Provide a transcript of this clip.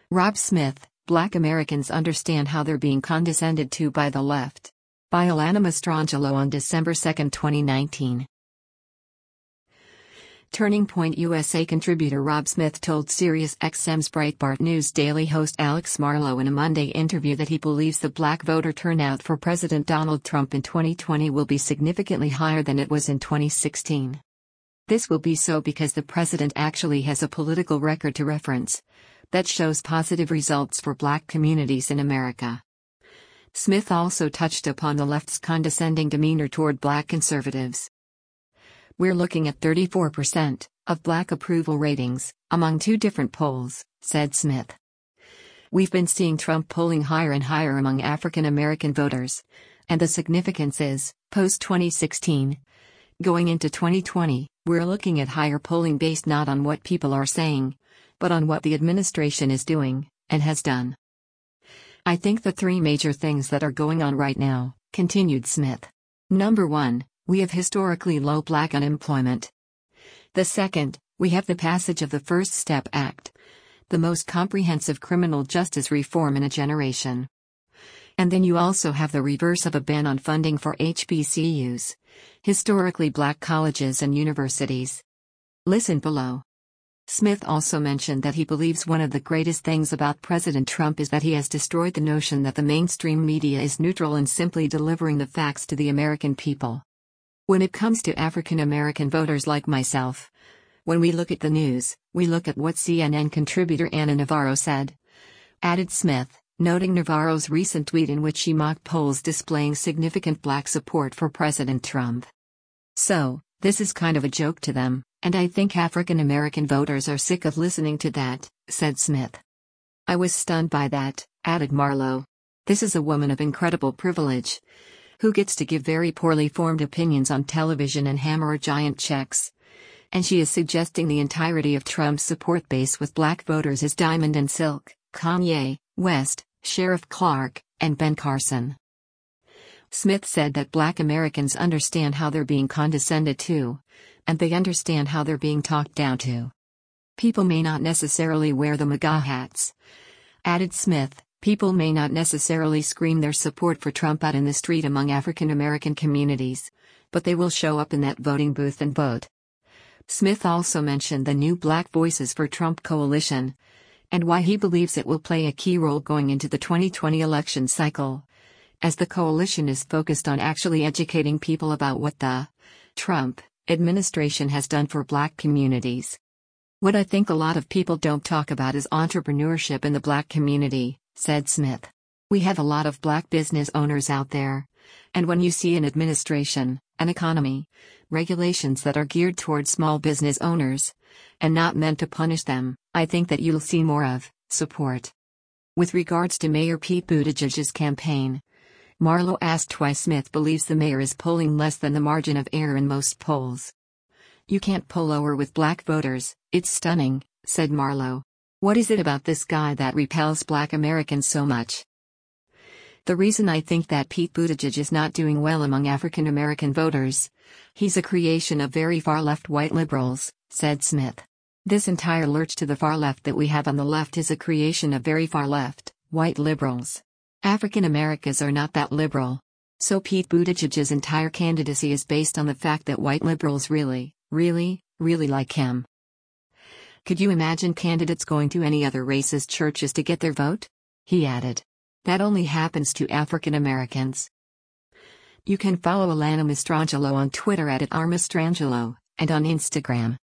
Rob Smith, Black Americans Understand How They're Being Condescended To by the Left. By Alana Mastrangelo on December 2, 2019. Turning Point USA contributor Rob Smith told SiriusXM's Breitbart News Daily host Alex Marlow in a Monday interview that he believes the black voter turnout for President Donald Trump in 2020 will be significantly higher than it was in 2016. This will be so because the president actually has a political record to reference that shows positive results for black communities in America. Smith also touched upon the left's condescending demeanor toward black conservatives. We're looking at 34% of black approval ratings among two different polls, said Smith. We've been seeing Trump polling higher and higher among African American voters, and the significance is, post-2016, going into 2020, we're looking at higher polling based not on what people are saying, but on what the administration is doing, and has done. I think the three major things that are going on right now, continued Smith. Number 1, we have historically low black unemployment. The second, we have the passage of the First Step Act, the most comprehensive criminal justice reform in a generation. And then you also have the reverse of a ban on funding for HBCUs, historically black colleges and universities. Listen below. Smith also mentioned that he believes one of the greatest things about President Trump is that he has destroyed the notion that the mainstream media is neutral and simply delivering the facts to the American people. When it comes to African American voters like myself, when we look at the news, we look at what CNN contributor Ana Navarro said. Added Smith, noting Navarro's recent tweet in which she mocked polls displaying significant black support for President Trump. So, this is kind of a joke to them, and I think African American voters are sick of listening to that, said Smith. I was stunned by that, added Marlow. This is a woman of incredible privilege, who gets to give very poorly formed opinions on television and hammer giant checks. And she is suggesting the entirety of Trump's support base with black voters is Diamond and Silk, Kanye West, Sheriff Clarke, and Ben Carson. Smith said that black Americans understand how they're being condescended to, and they understand how they're being talked down to. People may not necessarily wear the MAGA hats. Added Smith, people may not necessarily scream their support for Trump out in the street among African American communities, but they will show up in that voting booth and vote. Smith also mentioned the new Black Voices for Trump coalition, and why he believes it will play a key role going into the 2020 election cycle, as the coalition is focused on actually educating people about what the Trump administration has done for black communities. What I think a lot of people don't talk about is entrepreneurship in the black community, said Smith. We have a lot of black business owners out there, and when you see an administration, an economy, regulations that are geared towards small business owners, and not meant to punish them, I think that you'll see more of support. With regards to Mayor Pete Buttigieg's campaign, Marlow asked why Smith believes the mayor is polling less than the margin of error in most polls. You can't poll lower with black voters, it's stunning, said Marlow. What is it about this guy that repels black Americans so much? The reason I think that Pete Buttigieg is not doing well among African American voters, he's a creation of very far-left white liberals, said Smith. This entire lurch to the far left that we have on the left is a creation of very far-left, white liberals. African Americans are not that liberal. So Pete Buttigieg's entire candidacy is based on the fact that white liberals really like him. Could you imagine candidates going to any other racist churches to get their vote? He added. That only happens to African Americans. You can follow Alana Mastrangelo on Twitter @Mastrangelo, and on Instagram